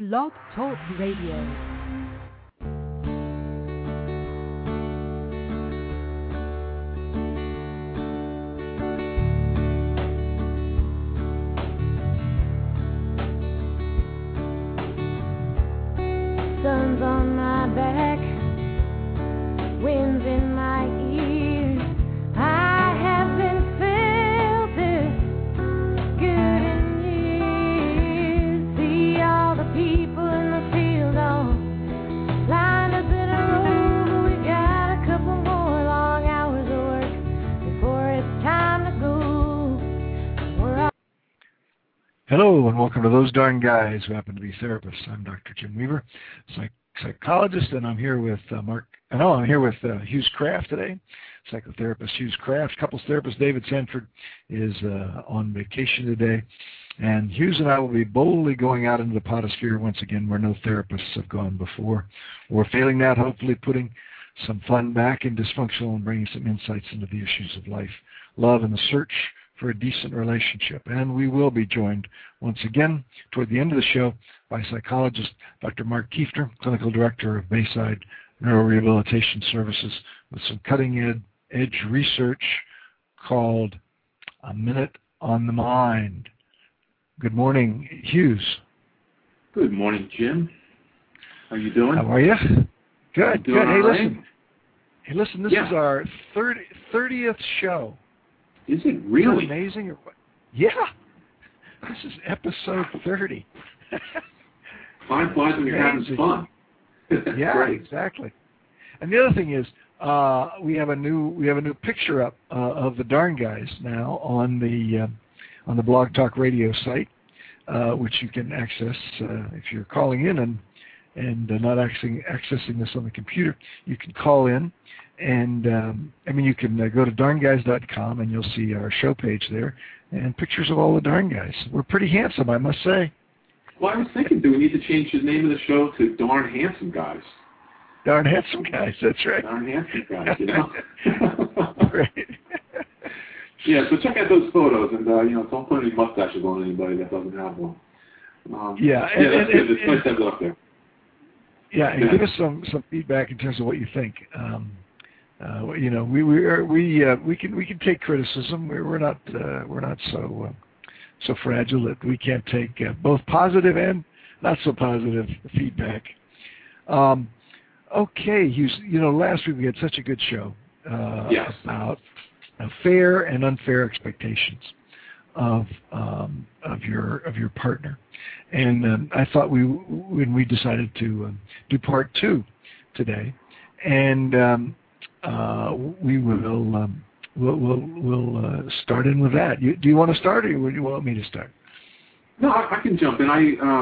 Blog Talk Radio. Sun's on my back, winds in my ears. I haven't felt this good in years. See all the people in the field all lined up in a row, but we got a couple more long hours of work before it's time to go. Hello and welcome to Those Darn Guys Who Happen to Be Therapists. I'm Dr. Jim Weaver, psychologist, and I'm here with Hughes Kraft today, psychotherapist Hughes Kraft. Couples therapist David Sanford is on vacation today, and Hughes and I will be boldly going out into the potosphere once again where no therapists have gone before. We're failing that, hopefully putting some fun back in dysfunctional and bringing some insights into the issues of life, love, and the search for a decent relationship. And we will be joined once again toward the end of the show by psychologist Dr. Mark Kiefter, clinical director of Bayside Neurorehabilitation Services, with some cutting-edge research called A Minute on the Mind. Good morning, Hughes. Good morning, Jim. How are you doing? How are you? Good, good. Hey, listen, this Yeah. is our 30th show. Is it really? Isn't that amazing? Yeah. This is episode 30. Time flies when you're having fun. Yeah, Great. Exactly. And the other thing is, we have a new picture up of the Darn Guys now on the Blog Talk Radio site, which you can access if you're calling in and not accessing this on the computer. You can call in. And, you can go to darnguys.com and you'll see our show page there and pictures of all the Darn Guys. We're pretty handsome, I must say. Well, I was thinking, do we need to change the name of the show to Darn Handsome Guys? Darn Handsome Guys, that's right. Darn Handsome Guys, you know? Right. Yeah, so check out those photos and, don't put any mustaches on anybody that doesn't have one. That's good. It's nice to have it up there. Yeah, and give us some feedback in terms of what you think. We can take criticism. We're not so fragile that we can't take both positive and not so positive feedback. Okay, Hughes. Last week we had such a good show about fair and unfair expectations of your partner, and I thought when we decided to do part 2 today, and we will we'll start in with that. Do you want to start, or do you want me to start? No, I can jump in.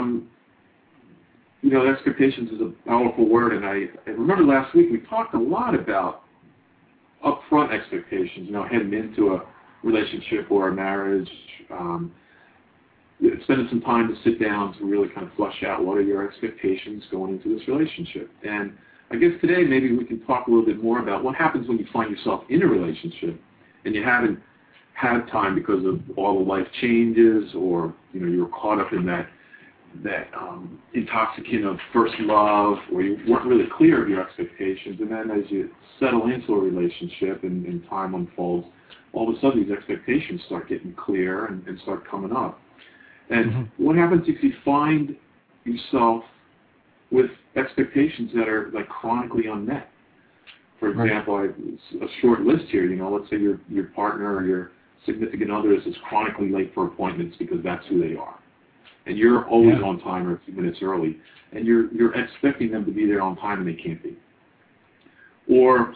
Expectations is a powerful word, and I remember last week we talked a lot about upfront expectations. Heading into a relationship or a marriage, spending some time to sit down to really kind of flush out what are your expectations going into this relationship. And I guess today maybe we can talk a little bit more about what happens when you find yourself in a relationship and you haven't had time because of all the life changes, or you were caught up in that intoxicant of first love, or you weren't really clear of your expectations. And then as you settle into a relationship and time unfolds, all of a sudden these expectations start getting clear and start coming up. And what happens if you find yourself with expectations that are like chronically unmet? For example, a short list here. Let's say your partner or your significant other is chronically late for appointments because that's who they are, and you're always on time or a few minutes early, and you're expecting them to be there on time and they can't be. Or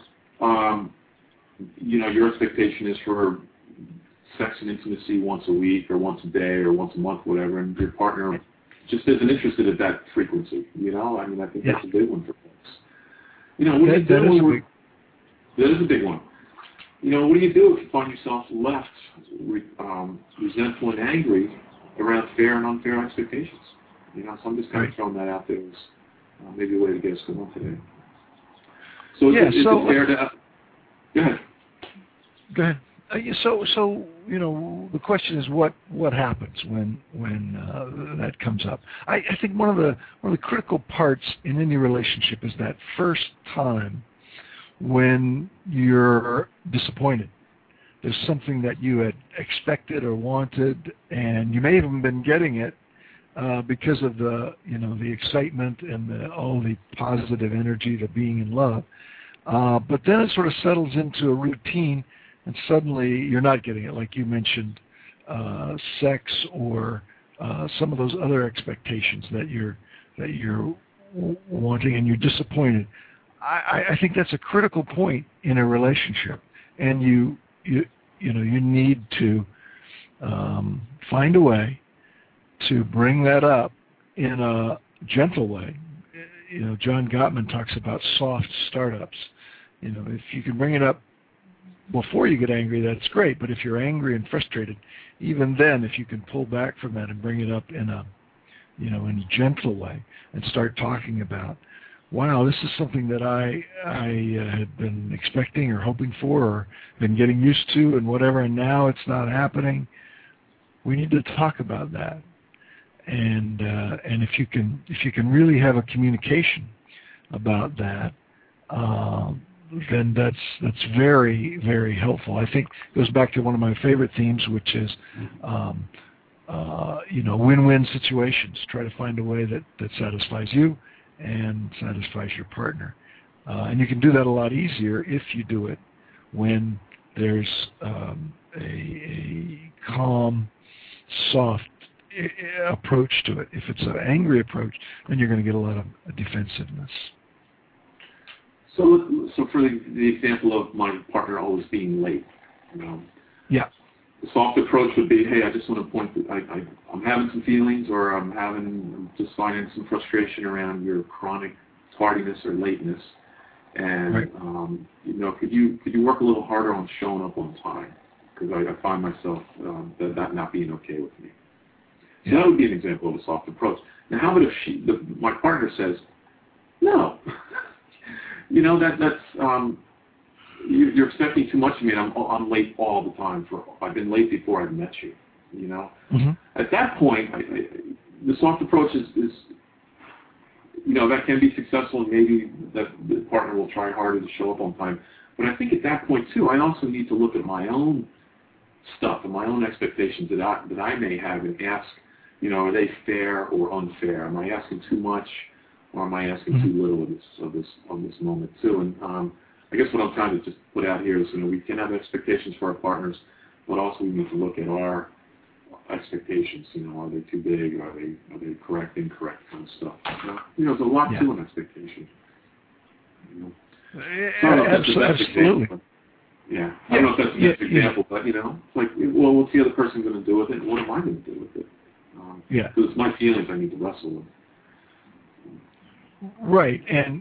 your expectation is for sex and intimacy once a week or once a day or once a month, whatever, and your partner just isn't interested at that frequency. I think that's a big one for folks. That is a big one. What do you do if you find yourself left resentful and angry around fair and unfair expectations? So I'm just kind of throwing that out there as maybe a way to get us going today. So is it fair to... Go ahead. Go ahead. So the question is what happens when that comes up. I think one of the critical parts in any relationship is that first time when you're disappointed. There's something that you had expected or wanted, and you may have even been getting it because of the excitement and all the positive energy, the being in love. But then it sort of settles into a routine. And suddenly you're not getting it, like you mentioned, sex or some of those other expectations that you're wanting, and you're disappointed. I think that's a critical point in a relationship, and you need to find a way to bring that up in a gentle way. John Gottman talks about soft startups. If you can bring it up before you get angry, that's great. But if you're angry and frustrated, even then, if you can pull back from that and bring it up in a gentle way and start talking about, wow, this is something that I had been expecting or hoping for or been getting used to and whatever, and now it's not happening. We need to talk about that. And if you can really have a communication about that, then that's very, very helpful. I think it goes back to one of my favorite themes, which is win-win situations. Try to find a way that satisfies you and satisfies your partner. And you can do that a lot easier if you do it when there's a calm, soft approach to it. If it's an angry approach, then you're going to get a lot of defensiveness. So for the example of my partner always being late, yeah, the soft approach would be, hey, I just want to point that I'm having some feelings, or I'm just finding some frustration around your chronic tardiness or lateness, and right. Could you work a little harder on showing up on time, because I find myself that not being okay with me. So that would be an example of a soft approach. Now, how about if my partner says, no. That's you're expecting too much of me, and I'm late all the time. I've been late before I've met you. Mm-hmm. At that point, the soft approach is that can be successful, and maybe that the partner will try harder to show up on time. But I think at that point too, I also need to look at my own stuff and my own expectations that I may have, and ask, are they fair or unfair? Am I asking too much? Or am I asking too little of this moment too? And I guess what I'm trying to just put out here is, we can have expectations for our partners, but also we need to look at our expectations. Are they too big? Are they correct, incorrect kind of stuff? There's a lot to an expectation. Absolutely. Yeah. I don't know if that's the best example, but it's like, well, what's the other person going to do with it? And what am I going to do with it? Because it's my feelings I need to wrestle with. Right, and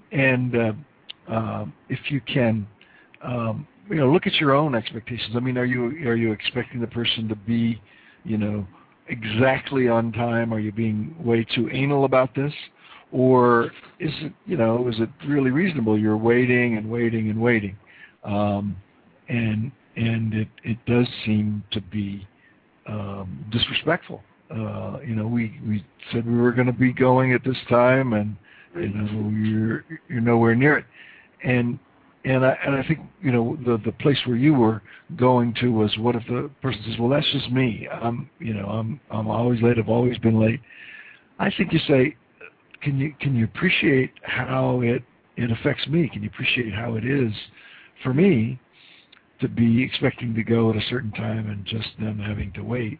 if you can, look at your own expectations. I mean, are you expecting the person to be, exactly on time? Are you being way too anal about this, or is it really reasonable? You're waiting and waiting and waiting, and it does seem to be disrespectful. We said we were going to be going at this time, and you're nowhere near it, and I think the place where you were going to was, what if the person says, well, that's just me. I'm always late. I've always been late. I think you say, can you appreciate how it affects me? Can you appreciate how it is for me to be expecting to go at a certain time and just them having to wait?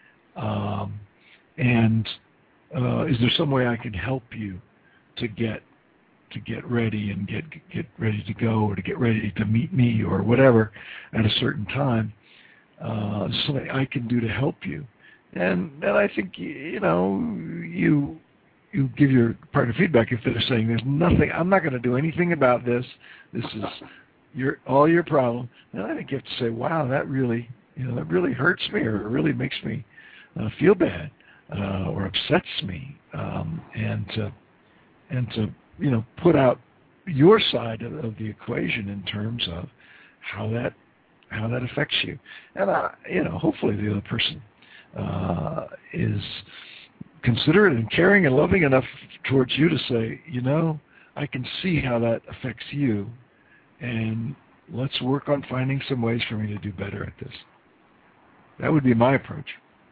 And is there some way I can help you to get ready and get ready to go, or to get ready to meet me or whatever at a certain time? Something I can do to help you. And I think you give your partner feedback if they're saying there's nothing, I'm not going to do anything about this. This is all your problem. And I think you have to say, wow, that really hurts me, or it really makes me feel bad, or upsets me, and to put out your side of the equation in terms of how that how that affects you. And, hopefully the other person is considerate and caring and loving enough towards you to say, I can see how that affects you, and let's work on finding some ways for me to do better at this. That would be my approach.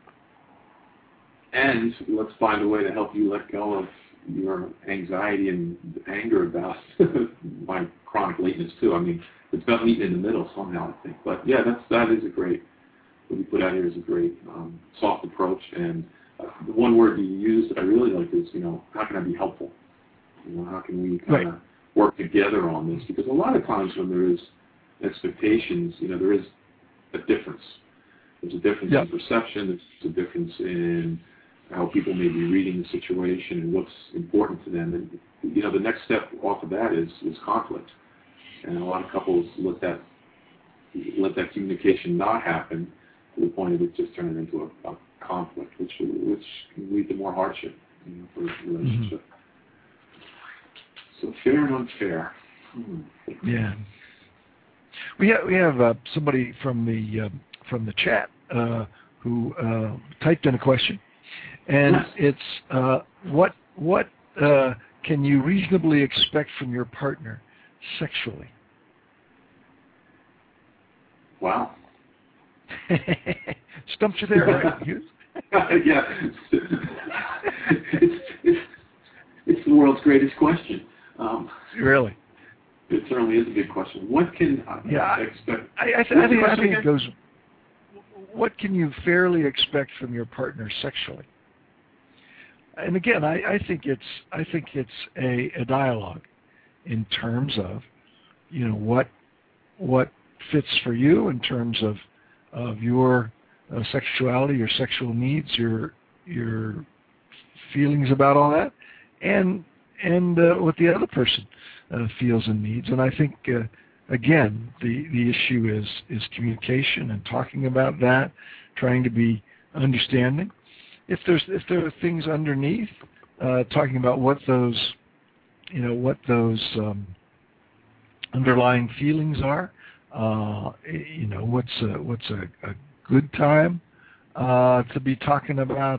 And let's find a way to help you let go of your anxiety and anger about my chronic lateness too. I mean, it's about meeting in the middle somehow, I think. But yeah, that is a great, what you put out here is a great soft approach. And the one word you used that I really like is, how can I be helpful? How can we kind of work together on this? Because a lot of times when there is expectations, there is a difference. There's a difference in perception. There's a difference in how people may be reading the situation and what's important to them. And, the next step off of that is conflict. And a lot of couples let that communication not happen to the point of it just turning into a conflict, which can lead to more hardship for the relationship. So fair and unfair. Yeah. We have somebody from the chat who typed in a question, and it's what can you reasonably expect from your partner sexually? Wow. Stumped you there, right? Yeah. It's the world's greatest question. Really? It certainly is a big question. What can I expect? I think it goes, what can you fairly expect from your partner sexually? And again, I think it's a dialogue in terms of, what fits for you in terms of your sexuality, your sexual needs, your feelings about all that, and what the other person feels and needs. And I think again, the issue is communication and talking about that, trying to be understanding. If there are things underneath, talking about what those underlying feelings are. What's a good time to be talking about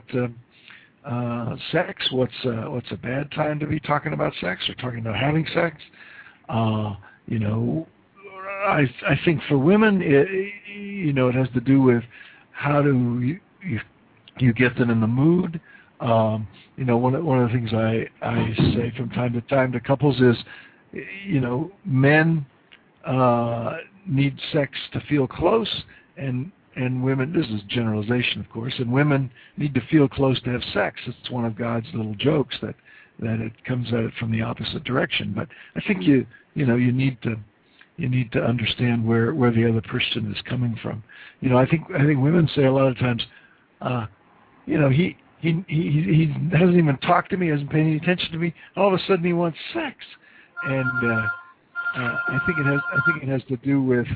sex? What's a bad time to be talking about sex or talking about having sex? I think for women, it has to do with how do you get them in the mood. One of the things I say from time to time to couples is, men need sex to feel close, and women, this is generalization, of course, and women need to feel close to have sex. It's one of God's little jokes that it comes at it from the opposite direction. But I think you need to understand where the other person is coming from. I think women say a lot of times, he hasn't even talked to me, hasn't paid any attention to me. All of a sudden, he wants sex, and I think it has to do with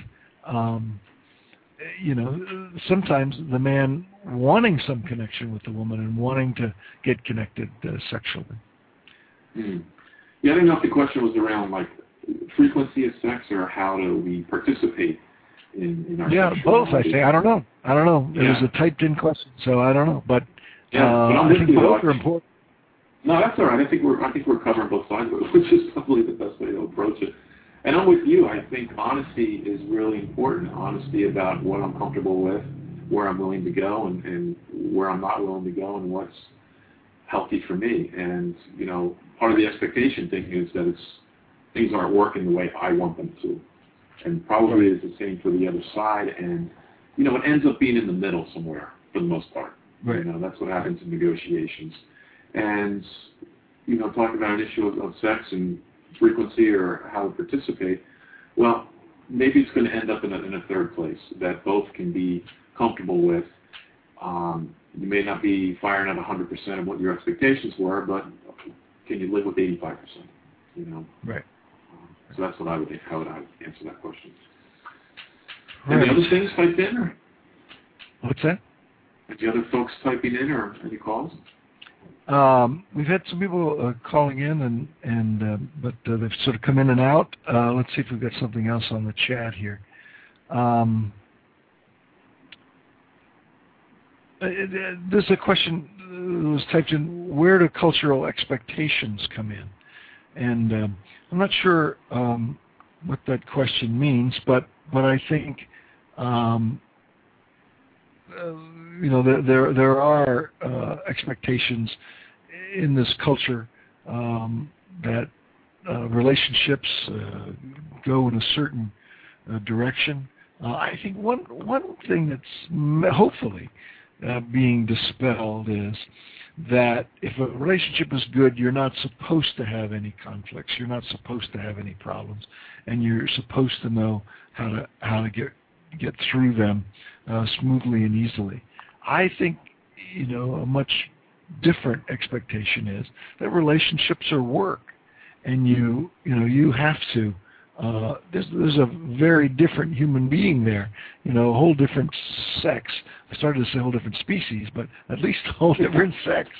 sometimes the man wanting some connection with the woman and wanting to get connected sexually. Mm. Yeah, I don't know if the question was around like frequency of sex or how do we participate in our both. I say I don't know. It was a typed in question, so I don't know. But I think both are important. No, that's all right. I think we're covering both sides of it, which is probably the best way to approach it. And I'm with you. I think honesty is really important. Honesty about what I'm comfortable with, where I'm willing to go, and where I'm not willing to go, and what's healthy for me. And part of the expectation thing is that things aren't working the way I want them to, and probably is the same for the other side. And it ends up being in the middle somewhere for the most part. Right. That's what happens in negotiations. And talking about an issue of sex and frequency or how to participate, well, maybe it's going to end up in a third place that both can be comfortable with. You may not be firing at 100% of what your expectations were, but can you live with 85%? Right. So that's what I would think. How would I answer that question? Right. Any other things typed in? Or? What's that? Any other folks typing in or any calls? We've had some people calling in, but they've sort of come in and out. Let's see if we've got something else on the chat here. There's a question that was typed in, where do cultural expectations come in? And I'm not sure what that question means, but I think there are expectations in this culture that relationships go in a certain direction. I think one thing that's hopefully being dispelled is that if a relationship is good, you're not supposed to have any conflicts. You're not supposed to have any problems, and you're supposed to know how to get through them smoothly and easily. I think a much different expectation is that relationships are work, and you have to. There's a very different human being there, a whole different sex. I started to say a whole different species, but at least a whole different sex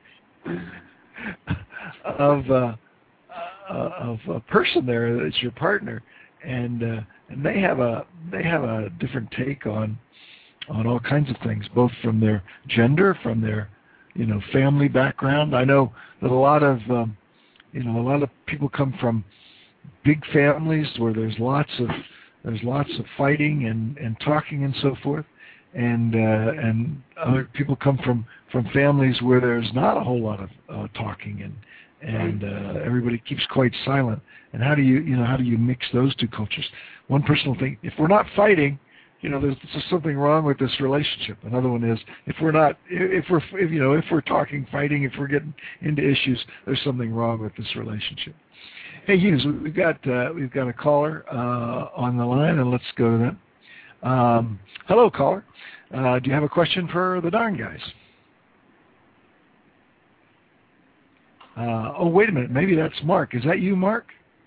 of a person there that's your partner, and they have a different take on all kinds of things, both from their gender, from their family background. I know that a lot of people come from big families where there's lots of fighting and talking and so forth, and other people come from families where there's not a whole lot of talking and everybody keeps quite silent. And how do you mix those two cultures? One person will think, if we're not fighting, there's something wrong with this relationship. Another one is, if we're talking, fighting, if we're getting into issues, there's something wrong with this relationship. Hey Hughes, we've got a caller on the line, and let's go to them. Hello, caller. Do you have a question for the Darn Guys? Oh, wait a minute. Maybe that's Mark. Is that you, Mark?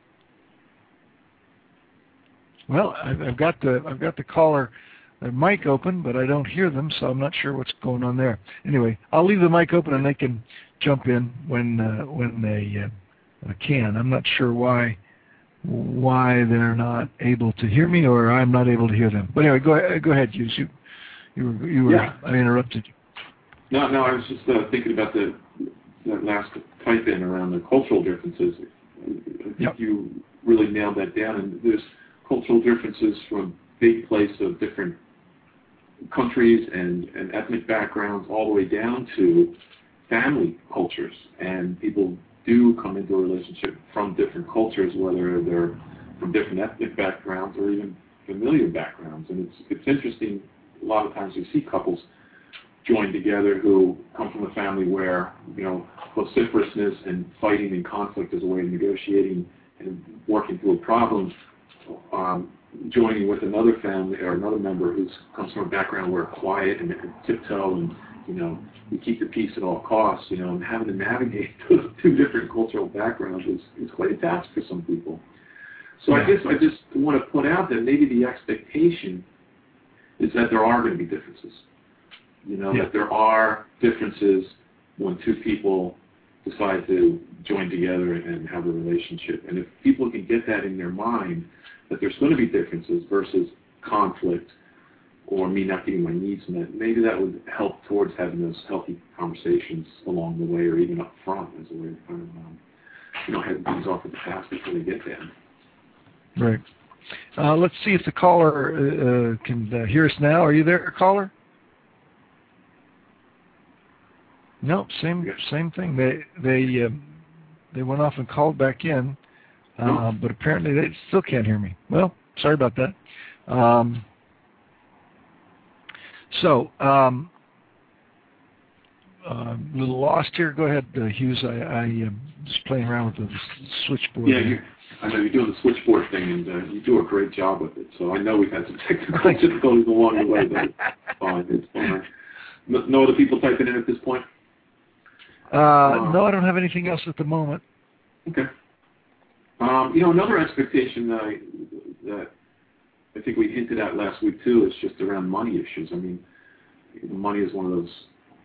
Well, I've got the caller mic open, but I don't hear them, so I'm not sure what's going on there. Anyway, I'll leave the mic open, and they can jump in when they can. I'm not sure why they're not able to hear me, or I'm not able to hear them. But anyway, go ahead, Hughes. You were. Yeah. I interrupted you. No, I was just thinking about that last type in around the cultural differences. I think you really nailed that down. And there's cultural differences from big place of different countries and ethnic backgrounds, all the way down to family cultures. And people do come into a relationship from different cultures, whether they're from different ethnic backgrounds or even familiar backgrounds. And it's interesting, a lot of times we see couples join together who come from a family where, vociferousness and fighting and conflict is a way of negotiating and working through a problem, joining with another family or another member who comes from a background where quiet and tiptoe and, we keep the peace at all costs, and having to navigate those two different cultural backgrounds is quite a task for some people. So I guess I just want to point out that maybe the expectation is that there are going to be differences. That there are differences when two people decide to join together and have a relationship. And if people can get that in their mind, that there's going to be differences versus conflict, or me not getting my needs met, maybe that would help towards having those healthy conversations along the way, or even up front as a way to kind of, head things off at the pass before they get there. Right. Let's see if the caller can hear us now. Are you there, caller? No, same thing. They went off and called back in, but apparently they still can't hear me. Well, sorry about that. So, a little lost here. Go ahead, Hughes. I just playing around with the switchboard. Yeah, I know you're doing the switchboard thing, and you do a great job with it. So I know we've had some technical difficulties along the way, but it's fine. It's fine. No other people typing in at this point? No, I don't have anything else at the moment. Okay. Another expectation that I think we hinted at last week too is just around money issues. I mean, money is one of those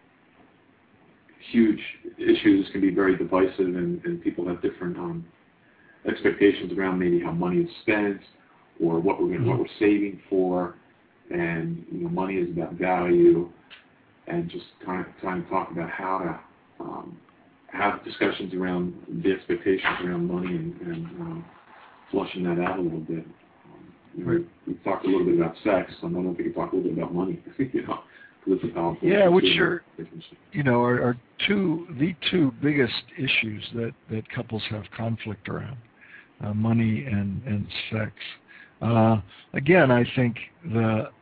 huge issues, can be very divisive, and people have different expectations around maybe how money is spent, or what we're saving for, and money is about value, and just trying to talk about how to have discussions around the expectations around money and flushing that out a little bit. We talked a little bit about sex, so I don't know if we could talk a little bit about money. Because it's a powerful. Yeah, which are the two biggest issues that couples have conflict around, money and sex. Again, I think the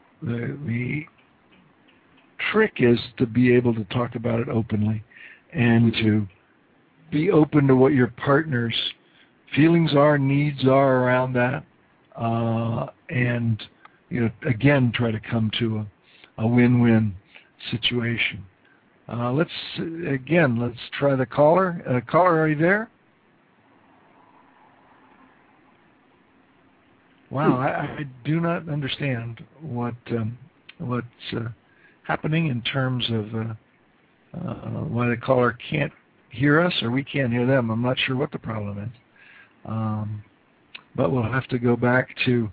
trick is to be able to talk about it openly and to be open to what your partner's feelings are, needs are around that, and again, try to come to a win-win situation. Let's try the caller. Caller, are you there? Wow, I do not understand what's happening in terms of why the caller can't hear us or we can't hear them. I'm not sure what the problem is. But we'll have to go back to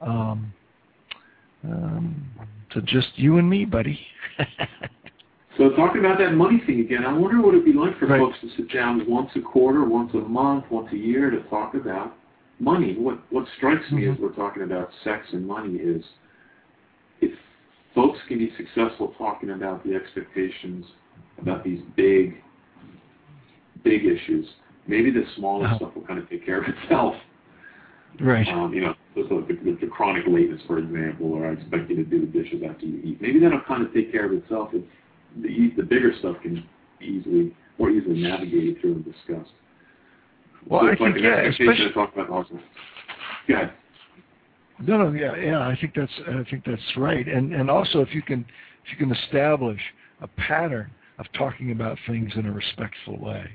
just you and me, buddy. So talking about that money thing again, I wonder what it'd be like for folks to sit down once a quarter, once a month, once a year to talk about money. What strikes me as we're talking about sex and money is if folks can be successful talking about the expectations about these big issues, maybe the smaller stuff will kind of take care of itself. Right. The chronic lateness, for example, or I expect you to do the dishes after you eat. Maybe that'll kind of take care of itself if the bigger stuff can be more easily navigated through and discussed. Well, I think especially to talk about also. Go ahead. No, yeah. I think that's right, and also if you can establish a pattern of talking about things in a respectful way.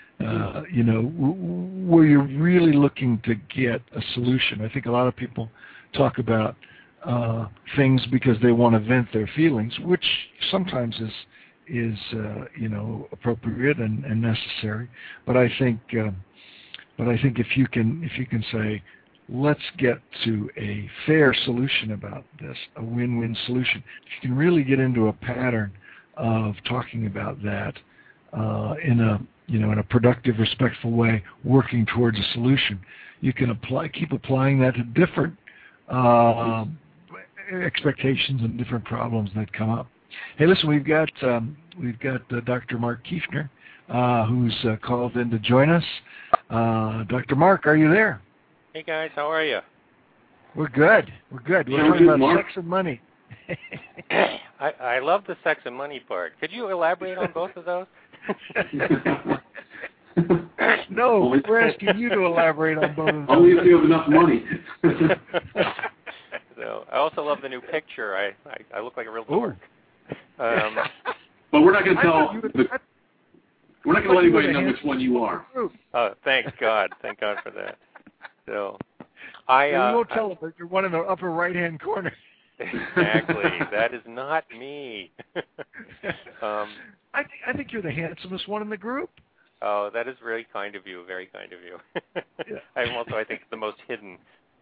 Where you're really looking to get a solution. I think a lot of people talk about things because they want to vent their feelings, which sometimes is appropriate and necessary. But I think if you can say, let's get to a fair solution about this, a win-win solution. If you can really get into a pattern of talking about that in a productive, respectful way, working towards a solution, you can keep applying that to different expectations and different problems that come up. Hey, listen, we've got Dr. Mark Kiefner, who's called in to join us. Dr. Mark, are you there? Hey guys, how are you? We're good. We're talking about sex and money. I love the sex and money part. Could you elaborate on both of those? No, we're asking you to elaborate on both of those. Only if you have enough money. So I also love the new picture. I look like a real dork. But we're not going to tell. We're not going to let anybody know which one you are. Oh, thank God! Thank God for that. So we won't tell them, but you're one in the upper right-hand corner. Exactly. That is not me. I think you're the handsomest one in the group. Oh, that is really kind of you. Very kind of you. Yeah. I'm also, I think, the most hidden.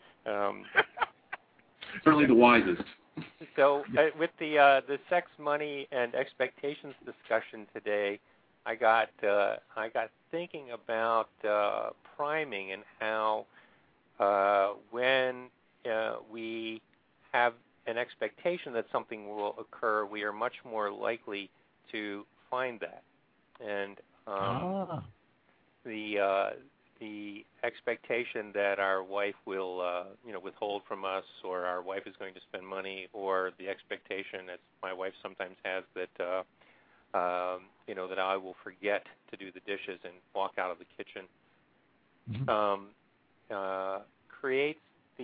Certainly the wisest. So with the sex, money, and expectations discussion today, I got thinking about priming and how when we have an expectation that something will occur, we are much more likely to find that. And the expectation that our wife will withhold from us, or our wife is going to spend money, or the expectation that my wife sometimes has that that I will forget to do the dishes and walk out of the kitchen, creates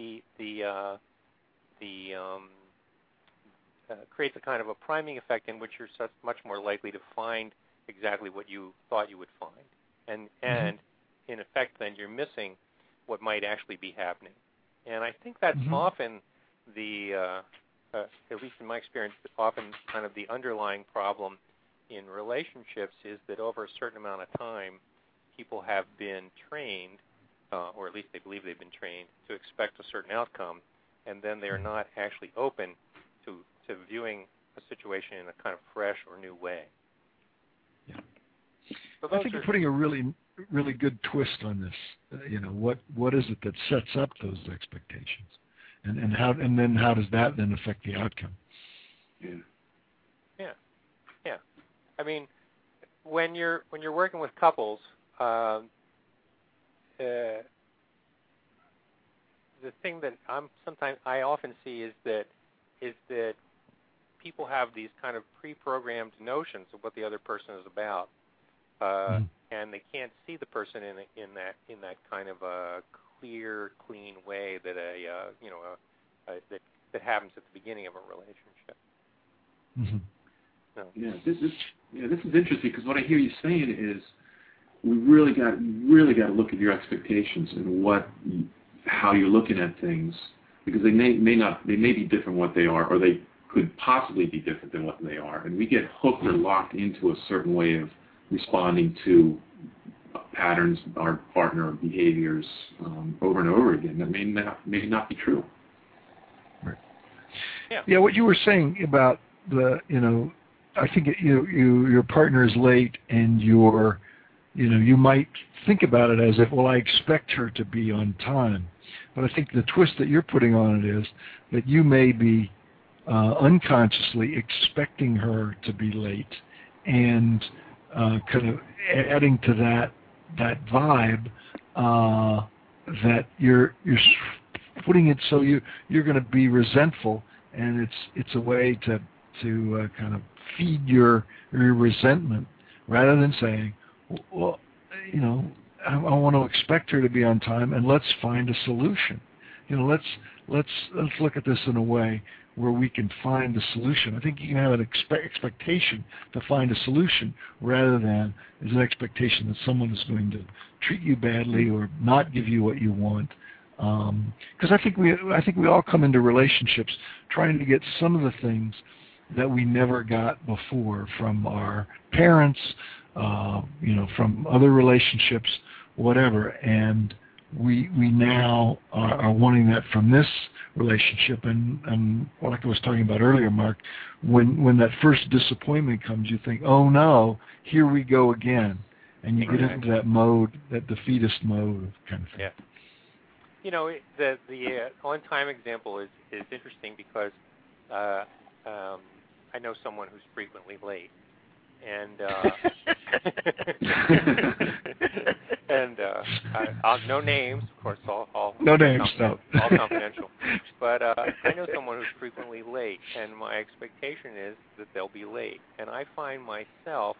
creates a kind of a priming effect in which you're much more likely to find exactly what you thought you would find, and in effect, then you're missing what might actually be happening. And I think that's often at least in my experience, often kind of the underlying problem in relationships is that over a certain amount of time, people have been trained or at least they believe they've been trained to expect a certain outcome, and then they are not actually open to viewing a situation in a kind of fresh or new way. Yeah. So I think you're putting a really, really good twist on this. What is it that sets up those expectations, and then how does that then affect the outcome? Yeah. I mean, when you're working with couples, the thing that I often see is that people have these kind of pre-programmed notions of what the other person is about, and they can't see the person in that kind of a clear, clean way that that happens at the beginning of a relationship. Mm-hmm. So. Yeah, this is interesting, because what I hear you saying is we really got to look at your expectations and how you're looking at things, because they may be different what they are, or they could possibly be different than what they are, and we get hooked or locked into a certain way of responding to patterns, our partner behaviors over and over again that may not be true. Right. Yeah. What you were saying about I think your partner is late, and you might think about it as if, well, I expect her to be on time. But I think the twist that you're putting on it is that you may be unconsciously expecting her to be late, and kind of adding to that vibe that you're putting it so you're going to be resentful, and it's a way to kind of feed your resentment, rather than saying, well, I want to expect her to be on time, and let's find a solution. Let's look at this in a way where we can find a solution. I think you can have an expectation to find a solution, rather than as an expectation that someone is going to treat you badly or not give you what you want. Because I think we all come into relationships trying to get some of the things that we never got before from our parents, from other relationships, whatever, and we now are wanting that from this relationship. And like I was talking about earlier, Mark, when that first disappointment comes, you think, oh no, here we go again, and you get into that mode, that defeatist mode kind of thing. Yeah. The on-time example is interesting because I know someone who's frequently late, and I'll no names, of course. All no names, no. All confidential. But I know someone who's frequently late, and my expectation is that they'll be late, and I find myself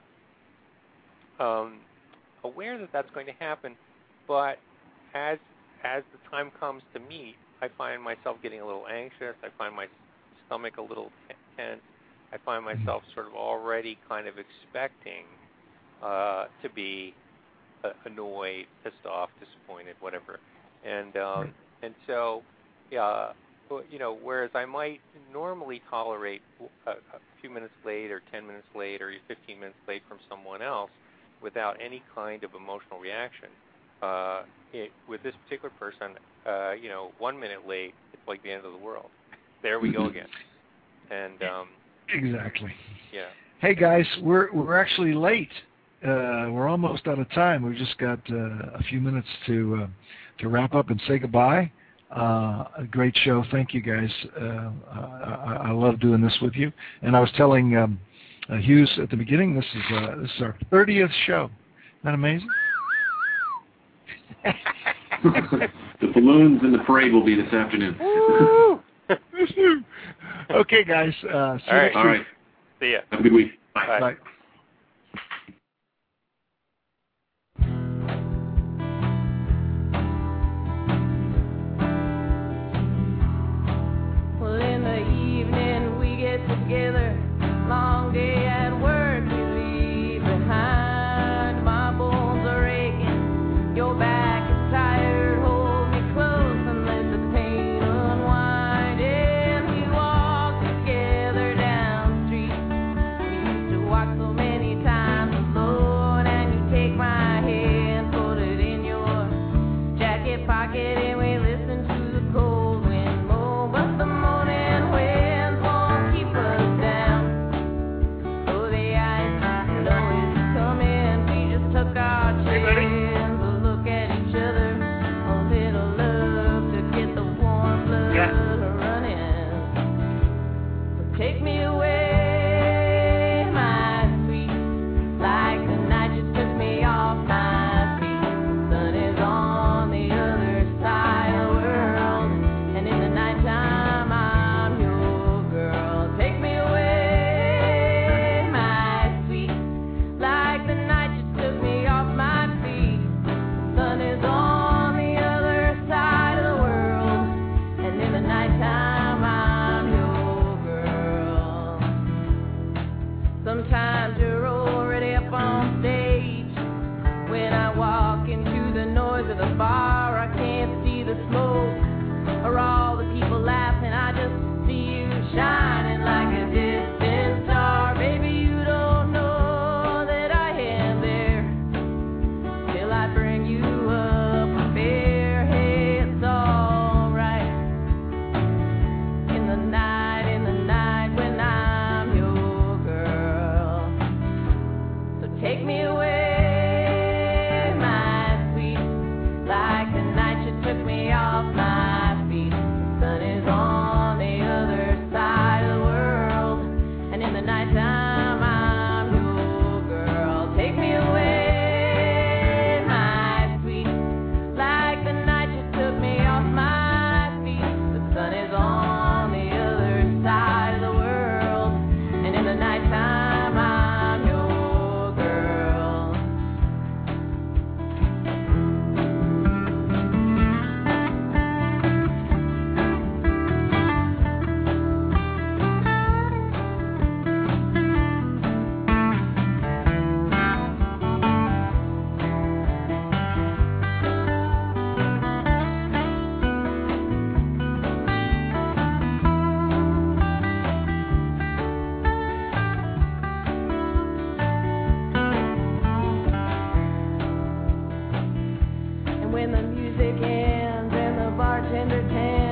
aware that that's going to happen, but as the time comes to meet, I find myself getting a little anxious. I find my stomach a little tense. I find myself sort of already kind of expecting to be annoyed, pissed off, disappointed, whatever, and so whereas I might normally tolerate a few minutes late, or 10 minutes late, or 15 minutes late from someone else without any kind of emotional reaction, with this particular person, 1 minute late, it's like the end of the world. There we go again, and. Exactly. Yeah. Hey guys, we're actually late. We're almost out of time. We've just got a few minutes to wrap up and say goodbye. A great show. Thank you guys. I love doing this with you. And I was telling Hughes at the beginning, this is our 30th show. Isn't that amazing? The balloons in the parade will be this afternoon. Okay, guys. See you next week. All right. See ya. Have a good week. Bye. Bye. Well, in the evening we get together, long day at work you leave behind. My bones are aching, your back is tired, hold me close and let the pain unwind. And we walk together down the street, we used to walk so many times alone. And you take my hand, put it in your jacket pocket and we listen to the cold wind moan. But the morning winds won't keep us down. Oh, the ice snow is coming. We just took our chance to look at each other. A little love to get the warm blood running. So take me away. Sometimes you're already up on stage. When I walk into the noise of the bar, I can't see the smoke or all the people laughing. I just see you shining like a distant star. Baby, you don't know that I am there till I bring you up a fair. Hey, it's all right in the night when I'm your girl. Take me away, my sweet, like the night you took me off my feet. The sun is on the other side of the world, and in the nighttime I'm your girl. Take me away, my sweet, like the night you took me off my feet. The sun is on the other side of the world, and in the nighttime I'm your girl. And when the music ends and the bartender tends